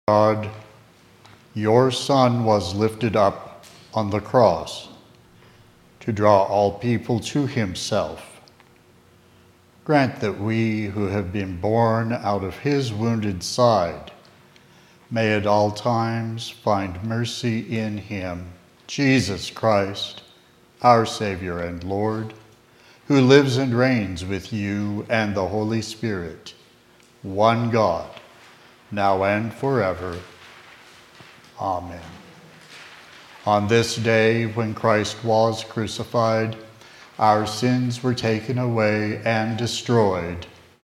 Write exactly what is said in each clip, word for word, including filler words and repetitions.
God, your Son was lifted up on the cross to draw all people to himself. Grant that we who have been born out of his wounded side may at all times find mercy in him, Jesus Christ, our Savior and Lord, who lives and reigns with you and the Holy Spirit, one God, now and forever. Amen. On this day when Christ was crucified, our sins were taken away and destroyed.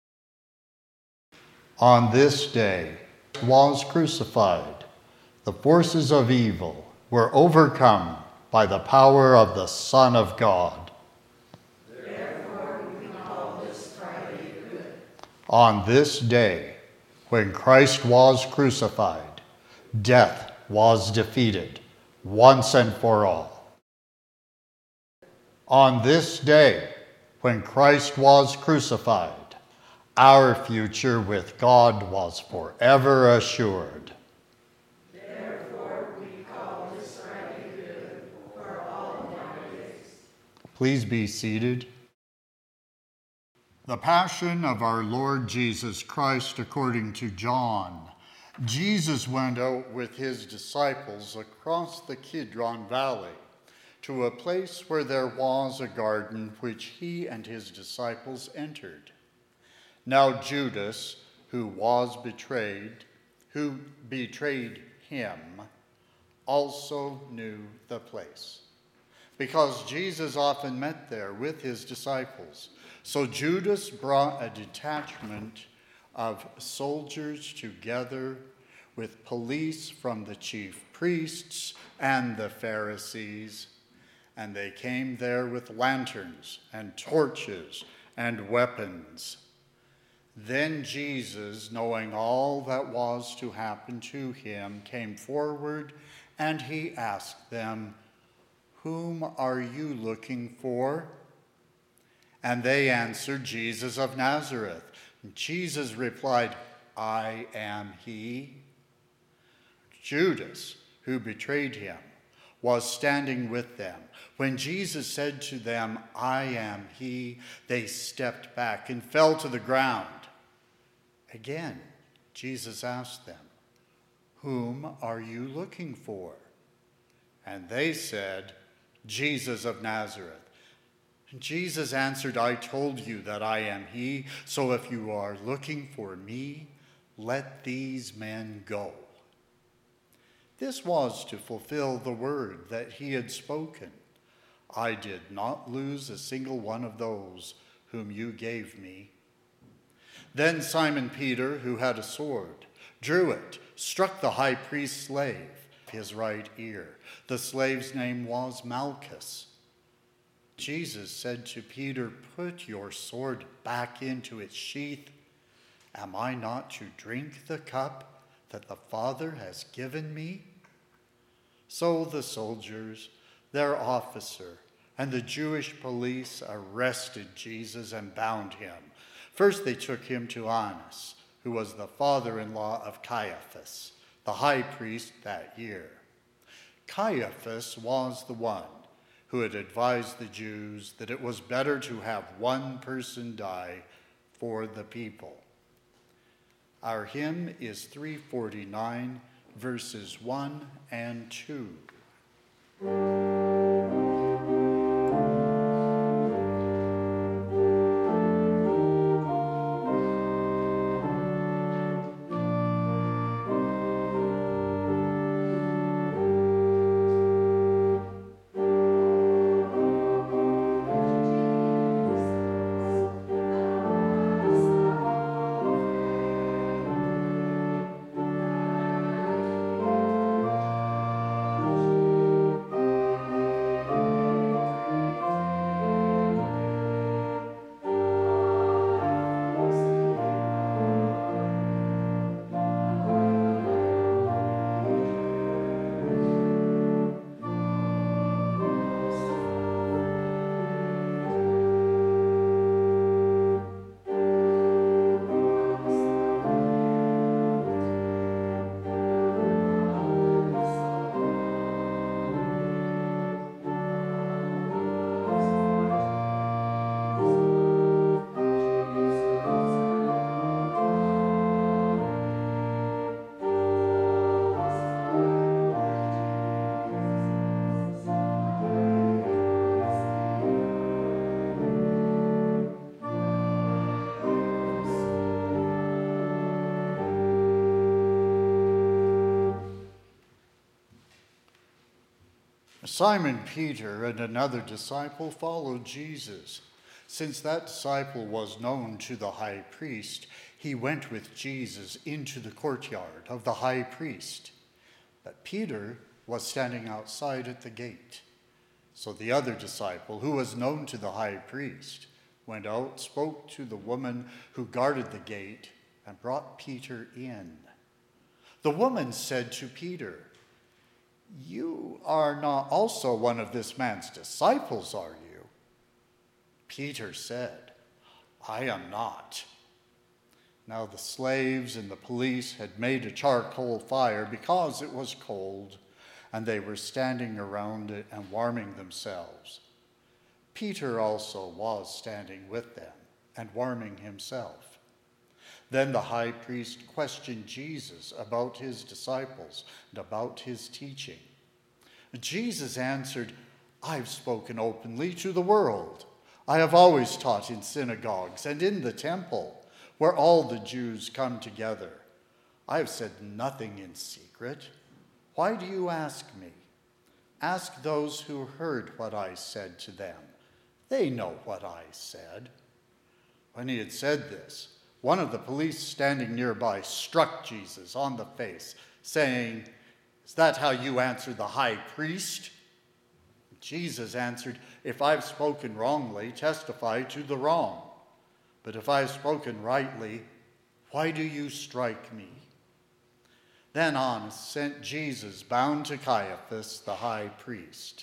On this day was crucified, the forces of evil were overcome by the power of the Son of God. Therefore we call this Friday good. On this day, when Christ was crucified, death was defeated once and for all. On this day, when Christ was crucified, our future with God was forever assured. Therefore we call this Friday good for all nowadays. Please be seated. The Passion of our Lord Jesus Christ according to John. Jesus went out with his disciples across the Kidron Valley to a place where there was a garden which he and his disciples entered. Now Judas, who was betrayed, who betrayed him, also knew the place, because Jesus often met there with his disciples. So Judas brought a detachment of soldiers together with police from the chief priests and the Pharisees, and they came there with lanterns and torches and weapons. Then Jesus, knowing all that was to happen to him, came forward, and he asked them, "Whom are you looking for?" And they answered, "Jesus of Nazareth." And Jesus replied, "I am he." Judas, who betrayed him, was standing with them. When Jesus said to them, "I am he," they stepped back and fell to the ground. Again, Jesus asked them, "Whom are you looking for?" And they said, "Jesus of Nazareth." And Jesus answered, "I told you that I am he, so if you are looking for me, let these men go." This was to fulfill the word that he had spoken. "I did not lose a single one of those whom you gave me." Then Simon Peter, who had a sword, drew it, struck the high priest's slave, his right ear. The slave's name was Malchus. Jesus said to Peter, "Put your sword back into its sheath. Am I not to drink the cup that the Father has given me?" So the soldiers, their officer, and the Jewish police arrested Jesus and bound him. First they took him to Annas, who was the father-in-law of Caiaphas, the high priest that year. Caiaphas was the one who had advised the Jews that it was better to have one person die for the people. Our hymn is three forty-nine, verses one and two. Simon Peter and another disciple followed Jesus. Since that disciple was known to the high priest, he went with Jesus into the courtyard of the high priest. But Peter was standing outside at the gate. So the other disciple, who was known to the high priest, went out, spoke to the woman who guarded the gate, and brought Peter in. The woman said to Peter, "You are not also one of this man's disciples, are you?" Peter said, "I am not." Now the slaves and the police had made a charcoal fire because it was cold, and they were standing around it and warming themselves. Peter also was standing with them and warming himself. Then the high priest questioned Jesus about his disciples and about his teaching. Jesus answered, "I've spoken openly to the world. I have always taught in synagogues and in the temple, where all the Jews come together. I have said nothing in secret. Why do you ask me? Ask those who heard what I said to them. They know what I said." When he had said this, one of the police standing nearby struck Jesus on the face, saying, "Is that how you answer the high priest?" Jesus answered, "If I've spoken wrongly, testify to the wrong. But if I've spoken rightly, why do you strike me?" Then Annas sent Jesus bound to Caiaphas, the high priest.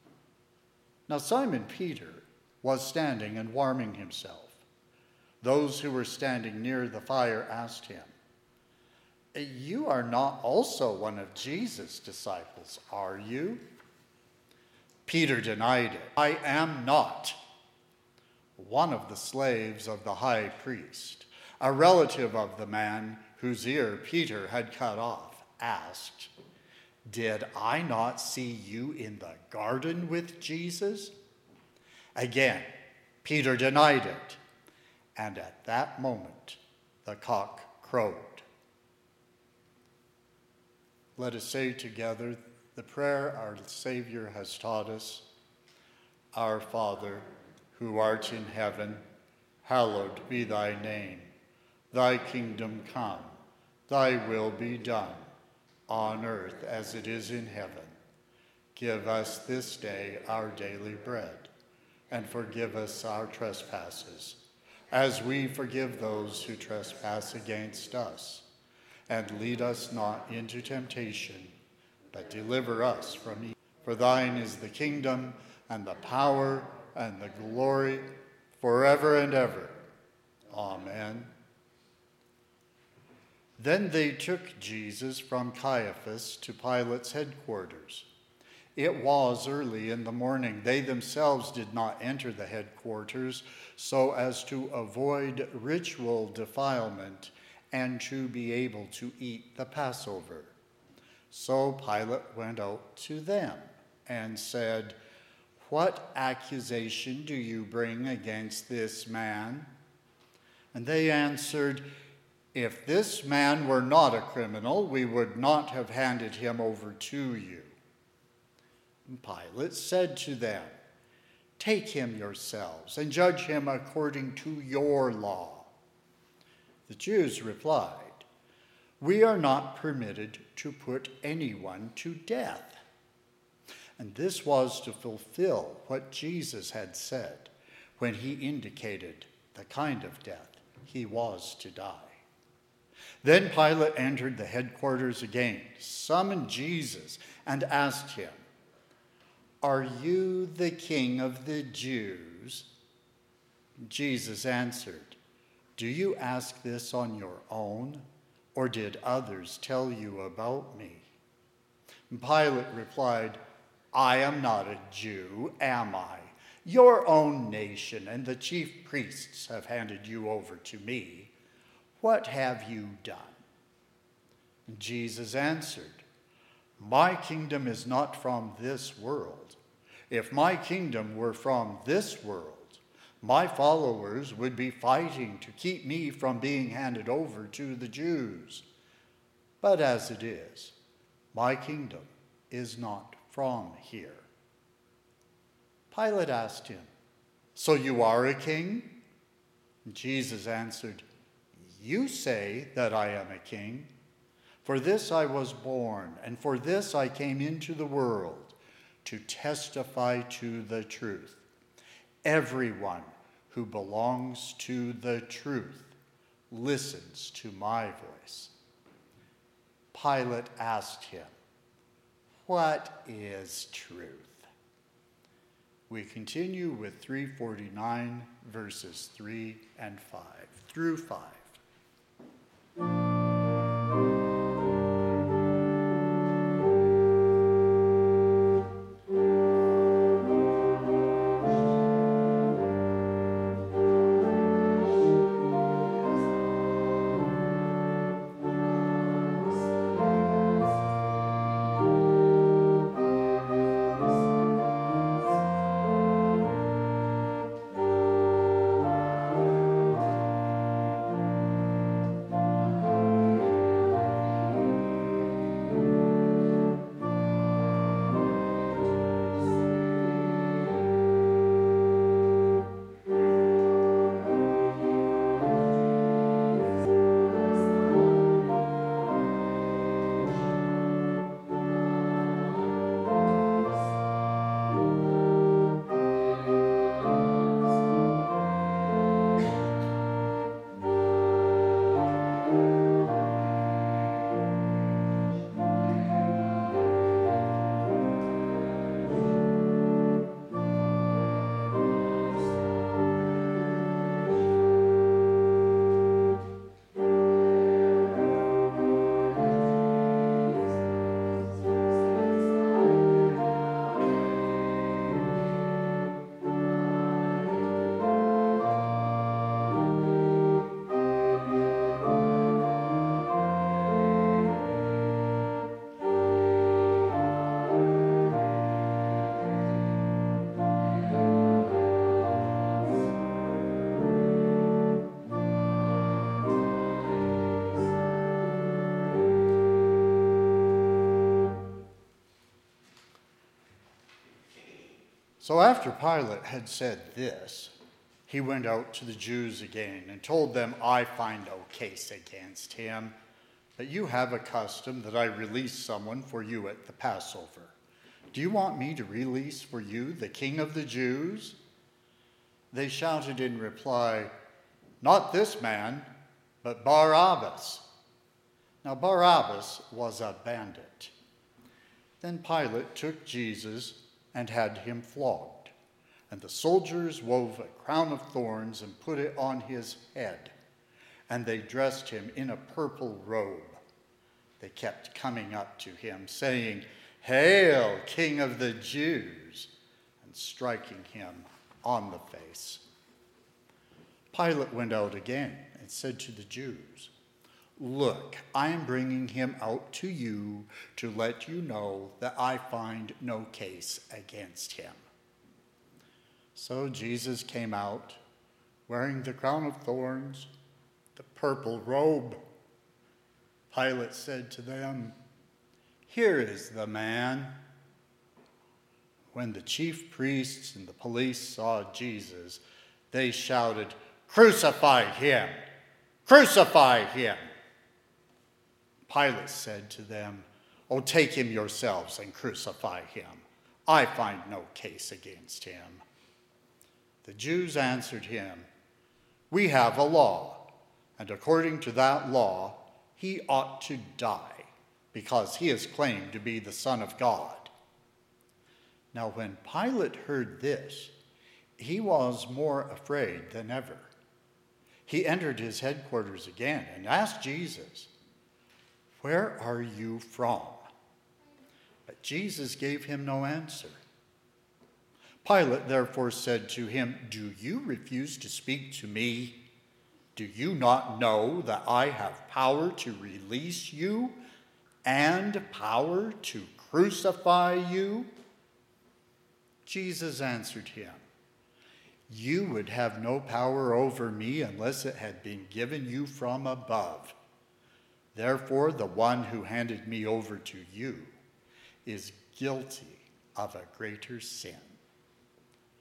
Now Simon Peter was standing and warming himself. Those who were standing near the fire asked him, "You are not also one of Jesus' disciples, are you?" Peter denied it. "I am not." One of the slaves of the high priest, a relative of the man whose ear Peter had cut off, asked, "Did I not see you in the garden with Jesus?" Again, Peter denied it, and at that moment the cock crowed. Let us say together the prayer our Savior has taught us. Our Father, who art in heaven, hallowed be thy name. Thy kingdom come, thy will be done, on earth as it is in heaven. Give us this day our daily bread, and forgive us our trespasses, as we forgive those who trespass against us. And lead us not into temptation, but deliver us from evil. For thine is the kingdom, and the power, and the glory, forever and ever. Amen. Then they took Jesus from Caiaphas to Pilate's headquarters. It was early in the morning. They themselves did not enter the headquarters so as to avoid ritual defilement and to be able to eat the Passover. So Pilate went out to them and said, "What accusation do you bring against this man?" And they answered, "If this man were not a criminal, we would not have handed him over to you." And Pilate said to them, "Take him yourselves and judge him according to your law." The Jews replied, "We are not permitted to put anyone to death." And this was to fulfill what Jesus had said when he indicated the kind of death he was to die. Then Pilate entered the headquarters again, summoned Jesus, and asked him, "Are you the king of the Jews?" Jesus answered, "Do you ask this on your own, or did others tell you about me?" And Pilate replied, "I am not a Jew, am I? Your own nation and the chief priests have handed you over to me. What have you done?" And Jesus answered, "My kingdom is not from this world. If my kingdom were from this world, my followers would be fighting to keep me from being handed over to the Jews. But as it is, my kingdom is not from here." Pilate asked him, "So you are a king?" And Jesus answered, "You say that I am a king. For this I was born, and for this I came into the world, to testify to the truth. Everyone who belongs to the truth listens to my voice." Pilate asked him, "What is truth?" We continue with three forty-nine, verses three and five through five. So after Pilate had said this, he went out to the Jews again and told them, "I find no case against him, but you have a custom that I release someone for you at the Passover. Do you want me to release for you the King of the Jews?" They shouted in reply, "Not this man, but Barabbas." Now Barabbas was a bandit. Then Pilate took Jesus and had him flogged, and the soldiers wove a crown of thorns and put it on his head, and they dressed him in a purple robe. They kept coming up to him, saying, "Hail, King of the Jews," and striking him on the face. Pilate went out again and said to the Jews, "Look, I am bringing him out to you to let you know that I find no case against him." So Jesus came out, wearing the crown of thorns, the purple robe. Pilate said to them, "Here is the man." When the chief priests and the police saw Jesus, they shouted, "Crucify him! Crucify him!" Pilate said to them, "Oh, take him yourselves and crucify him. I find no case against him." The Jews answered him, "We have a law, and according to that law, he ought to die, because he has claimed to be the Son of God." Now when Pilate heard this, he was more afraid than ever. He entered his headquarters again and asked Jesus, "Where are you from?" But Jesus gave him no answer. Pilate therefore said to him, "Do you refuse to speak to me? Do you not know that I have power to release you and power to crucify you?" Jesus answered him, "You would have no power over me unless it had been given you from above. Therefore, the one who handed me over to you is guilty of a greater sin."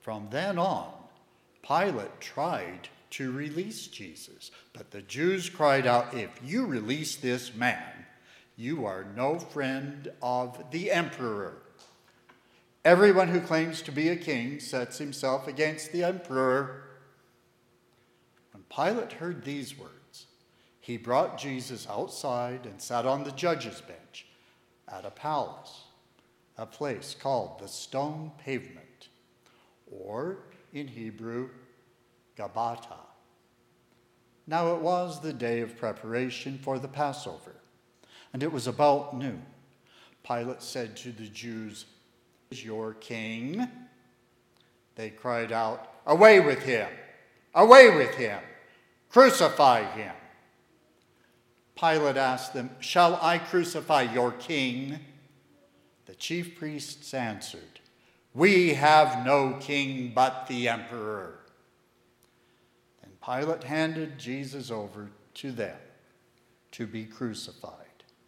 From then on, Pilate tried to release Jesus, but the Jews cried out, "If you release this man, you are no friend of the emperor. Everyone who claims to be a king sets himself against the emperor." When Pilate heard these words, he brought Jesus outside and sat on the judge's bench at a palace, a place called the Stone Pavement, or in Hebrew, Gabbatha. Now it was the day of preparation for the Passover, and it was about noon. Pilate said to the Jews, "Is your king?" They cried out, "Away with him! Away with him! Crucify him!" Pilate asked them, "Shall I crucify your king?" The chief priests answered, "We have no king but the emperor." Then Pilate handed Jesus over to them to be crucified.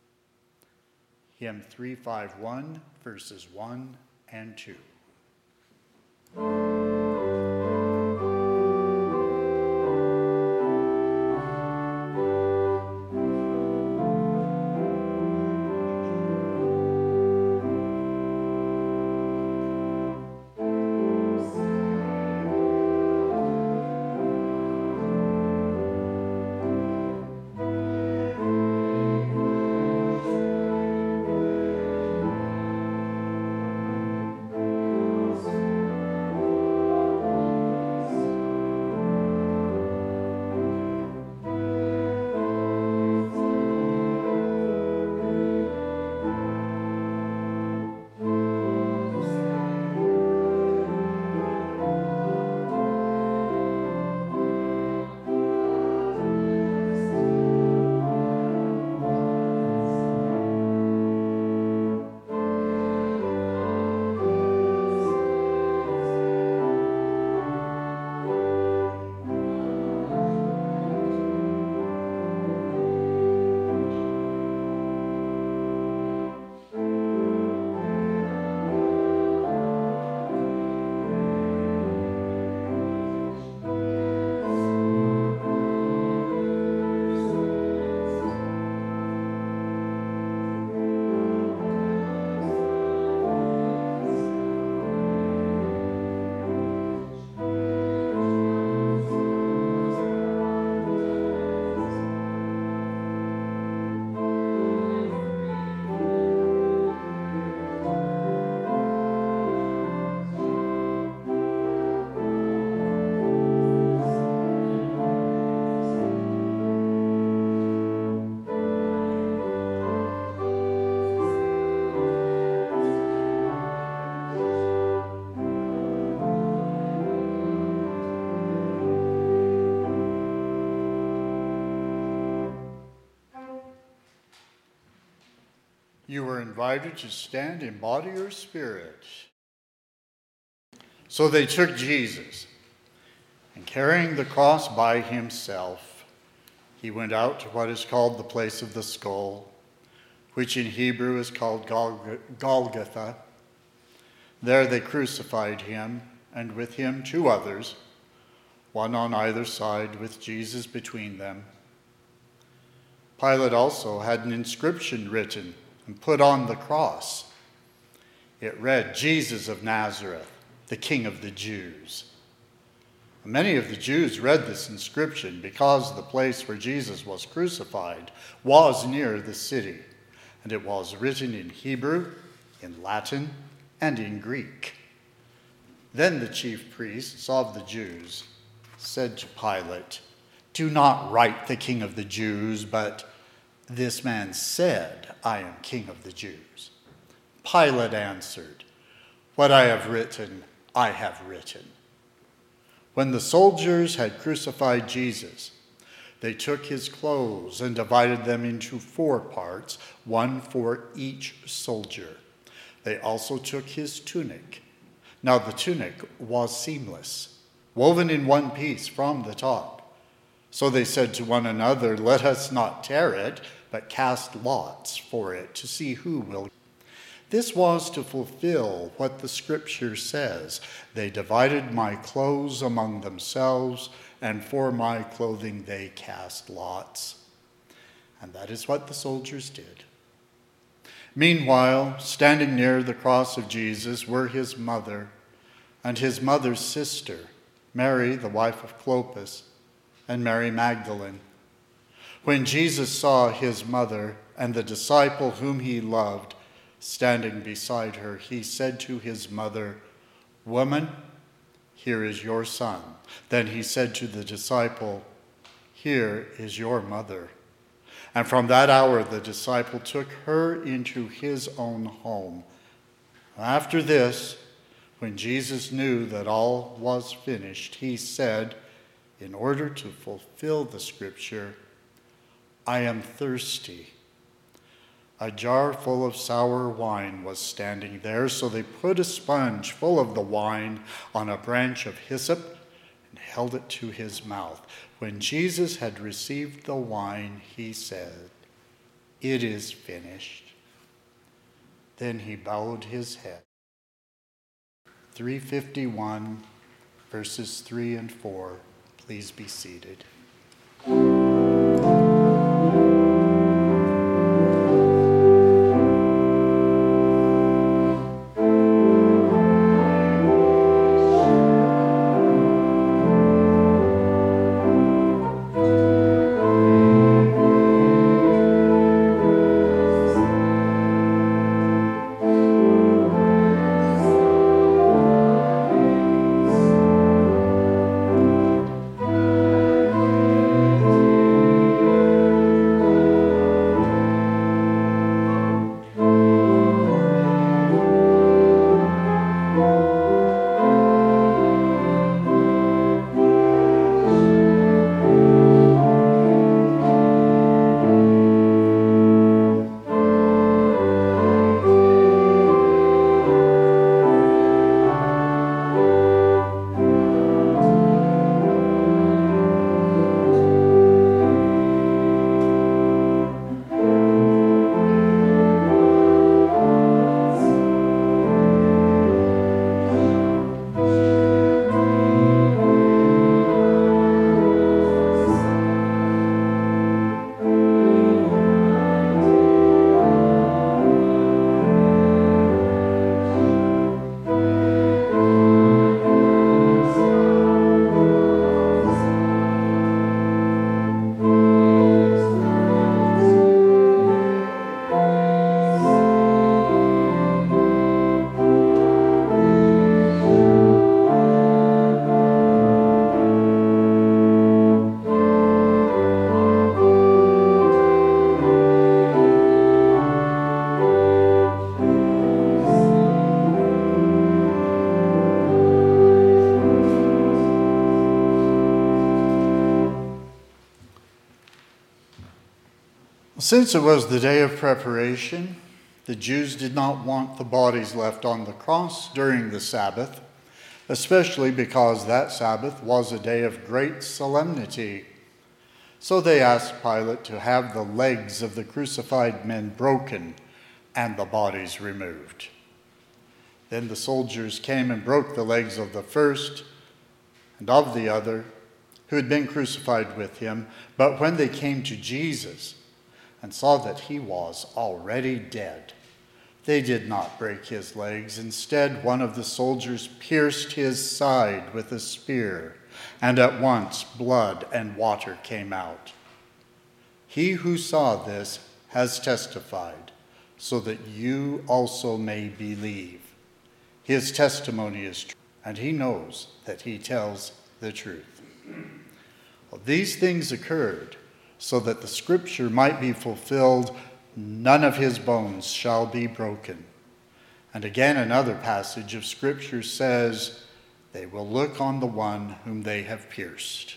Hymn three fifty-one, verses one and two. You were invited to stand in body or spirit. So they took Jesus, and carrying the cross by himself, he went out to what is called the place of the skull, which in Hebrew is called Golgotha. There they crucified him, and with him two others, one on either side, with Jesus between them. Pilate also had an inscription written and put on the cross. It read, "Jesus of Nazareth, the King of the Jews." Many of the Jews read this inscription because the place where Jesus was crucified was near the city, and it was written in Hebrew, in Latin, and in Greek. Then the chief priests of the Jews said to Pilate, "Do not write the King of the Jews, but this man said, 'I am King of the Jews.'" Pilate answered, "What I have written, I have written." When the soldiers had crucified Jesus, they took his clothes and divided them into four parts, one for each soldier. They also took his tunic. Now the tunic was seamless, woven in one piece from the top. So they said to one another, "Let us not tear it, but cast lots for it to see who will." This was to fulfill what the scripture says. They divided my clothes among themselves, and for my clothing they cast lots. And that is what the soldiers did. Meanwhile, standing near the cross of Jesus were his mother and his mother's sister, Mary, the wife of Clopas, and Mary Magdalene. When Jesus saw his mother and the disciple whom he loved standing beside her, he said to his mother, "Woman, here is your son." Then he said to the disciple, "Here is your mother." And from that hour the disciple took her into his own home. After this, when Jesus knew that all was finished, he said, in order to fulfill the scripture, "I am thirsty." A jar full of sour wine was standing there, so they put a sponge full of the wine on a branch of hyssop and held it to his mouth. When Jesus had received the wine, he said, "It is finished." Then he bowed his head. three fifty-one, verses three and four. Please be seated. Since it was the day of preparation, the Jews did not want the bodies left on the cross during the Sabbath, especially because that Sabbath was a day of great solemnity. So they asked Pilate to have the legs of the crucified men broken and the bodies removed. Then the soldiers came and broke the legs of the first and of the other who had been crucified with him. But when they came to Jesus and saw that he was already dead, they did not break his legs. Instead, one of the soldiers pierced his side with a spear, and at once blood and water came out. He who saw this has testified, so that you also may believe. His testimony is true, and he knows that he tells the truth. Well, these things occurred so that the scripture might be fulfilled, "None of his bones shall be broken." And again, another passage of scripture says, "They will look on the one whom they have pierced."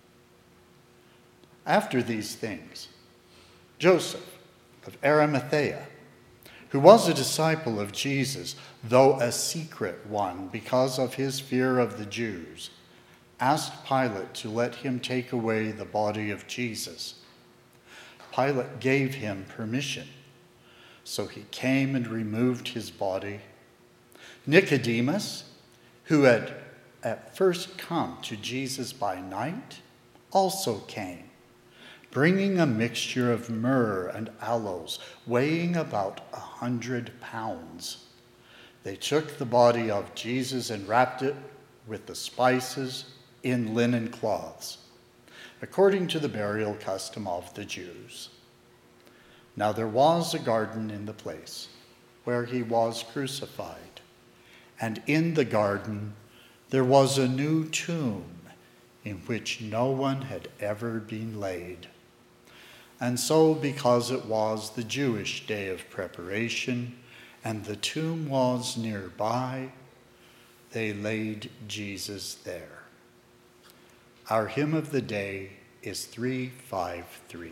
After these things, Joseph of Arimathea, who was a disciple of Jesus, though a secret one because of his fear of the Jews, asked Pilate to let him take away the body of Jesus. Pilate gave him permission. So he came and removed his body. Nicodemus, who had at first come to Jesus by night, also came, bringing a mixture of myrrh and aloes, weighing about a hundred pounds. They took the body of Jesus and wrapped it with the spices in linen cloths, according to the burial custom of the Jews. Now there was a garden in the place where he was crucified, and in the garden there was a new tomb in which no one had ever been laid. And so, because it was the Jewish day of preparation, and the tomb was nearby, they laid Jesus there. Our hymn of the day is three five three.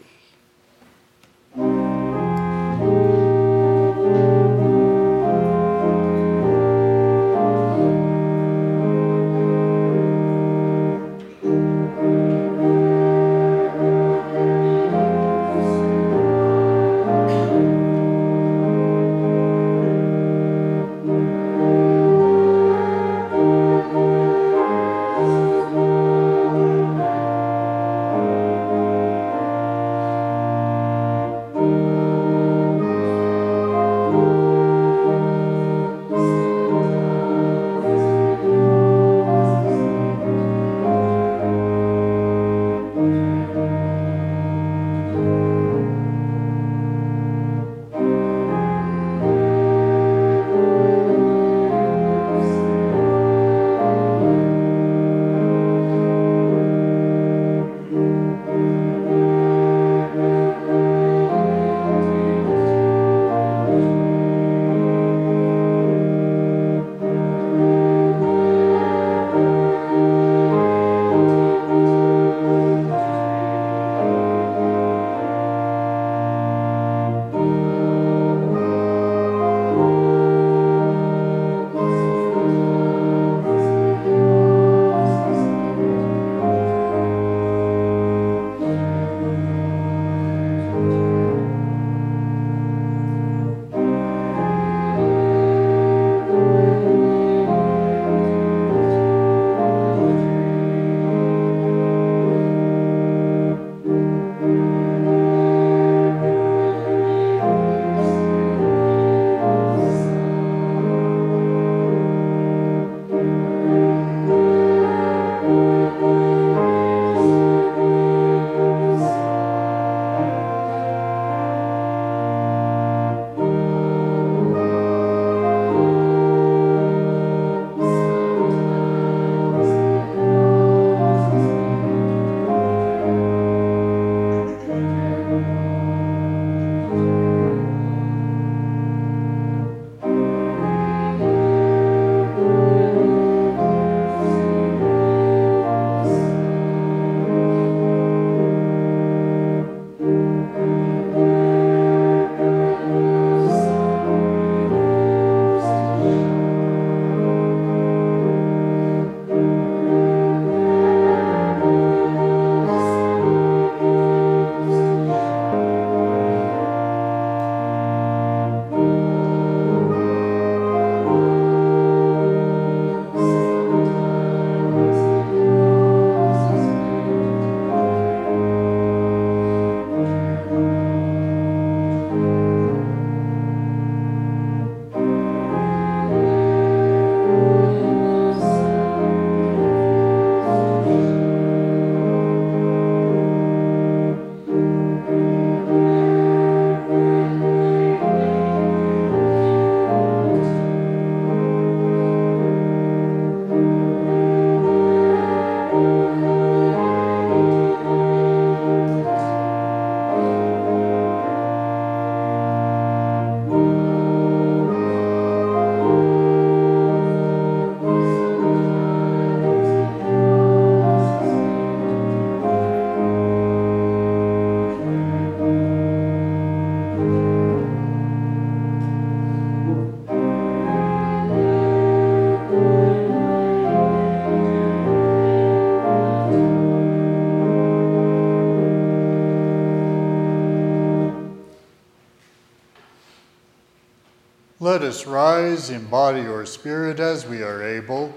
Let us rise in body or spirit as we are able.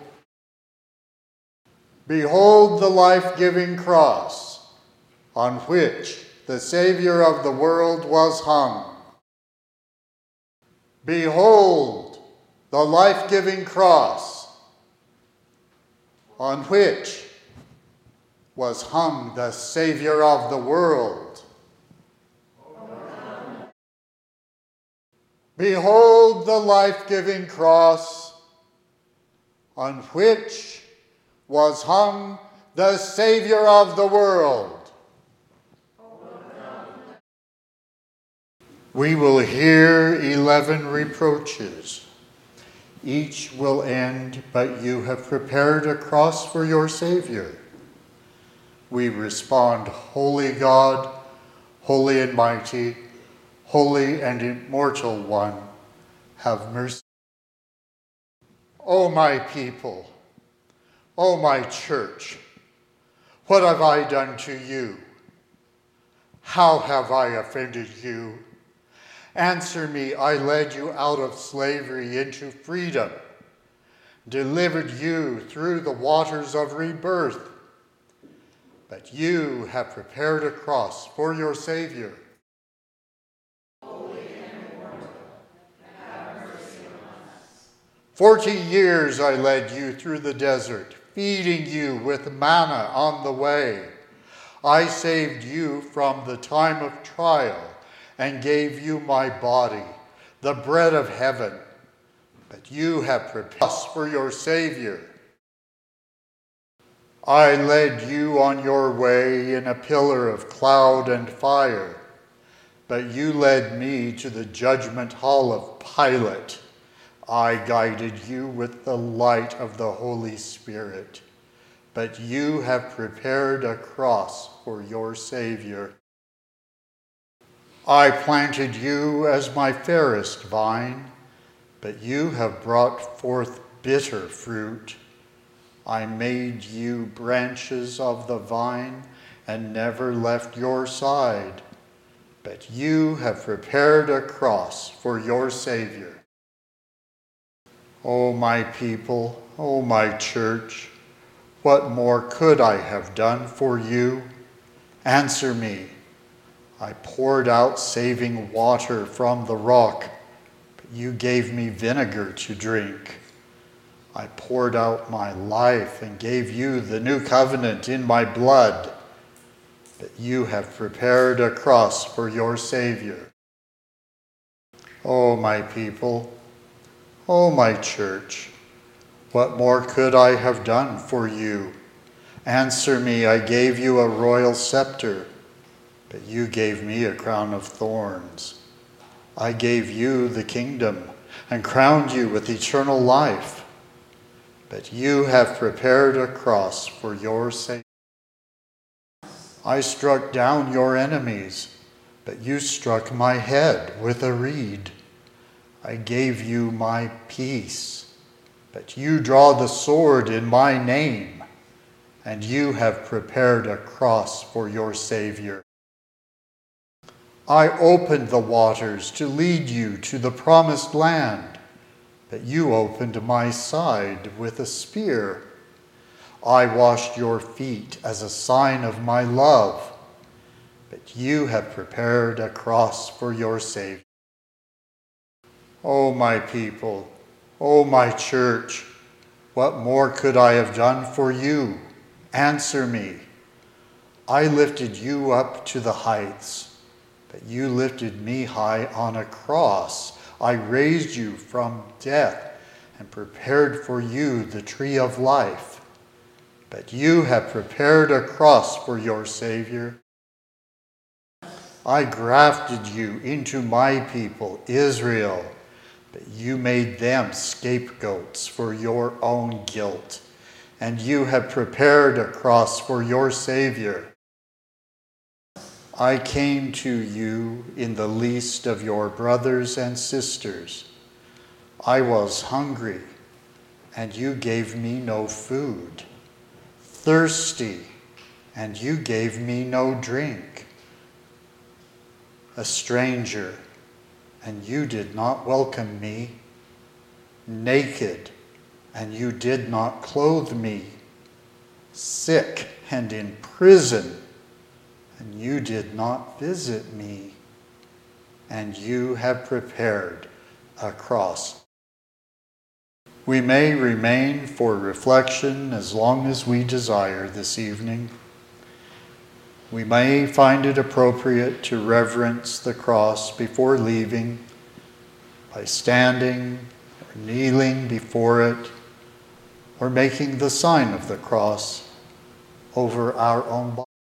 Behold the life-giving cross on which the Savior of the world was hung. Behold the life-giving cross on which was hung the Savior of the world. Behold the life-giving cross on which was hung the Savior of the world. We will hear eleven reproaches. Each will end, but you have prepared a cross for your Savior. We respond, Holy God, holy and mighty, holy and immortal one, have mercy. O my people, O my church, what have I done to you? How have I offended you? Answer me. I led you out of slavery into freedom, delivered you through the waters of rebirth. But you have prepared a cross for your Savior. Holy and immortal, have mercy on us. Forty years I led you through the desert, feeding you with manna on the way. I saved you from the time of trial and gave you my body, the bread of heaven. But you have prepared us for your Savior. I led you on your way in a pillar of cloud and fire, but you led me to the judgment hall of Pilate. I guided you with the light of the Holy Spirit, but you have prepared a cross for your Savior. I planted you as my fairest vine, but you have brought forth bitter fruit. I made you branches of the vine and never left your side, but you have prepared a cross for your Savior. O my people, O my church, what more could I have done for you? Answer me. I poured out saving water from the rock, but you gave me vinegar to drink. I poured out my life and gave you the new covenant in my blood, but you have prepared a cross for your Savior. O my people, O my church, what more could I have done for you? Answer me. I gave you a royal scepter, but you gave me a crown of thorns. I gave you the kingdom and crowned you with eternal life, but you have prepared a cross for your sake. I struck down your enemies, but you struck my head with a reed. I gave you my peace, but you draw the sword in my name, and you have prepared a cross for your Savior. I opened the waters to lead you to the promised land, but you opened my side with a spear. I washed your feet as a sign of my love, but you have prepared a cross for your Savior. O my people, O my church, what more could I have done for you? Answer me. I lifted you up to the heights, but you lifted me high on a cross. I raised you from death and prepared for you the tree of life, but you have prepared a cross for your Savior. I grafted you into my people, Israel, but you made them scapegoats for your own guilt, and you have prepared a cross for your Savior. I came to you in the least of your brothers and sisters. I was hungry, and you gave me no food, thirsty, and you gave me no drink, a stranger, and you did not welcome me, naked, and you did not clothe me, sick and in prison, and you did not visit me, and you have prepared a cross. We may remain for reflection as long as we desire this evening. We may find it appropriate to reverence the cross before leaving by standing or kneeling before it or making the sign of the cross over our own body.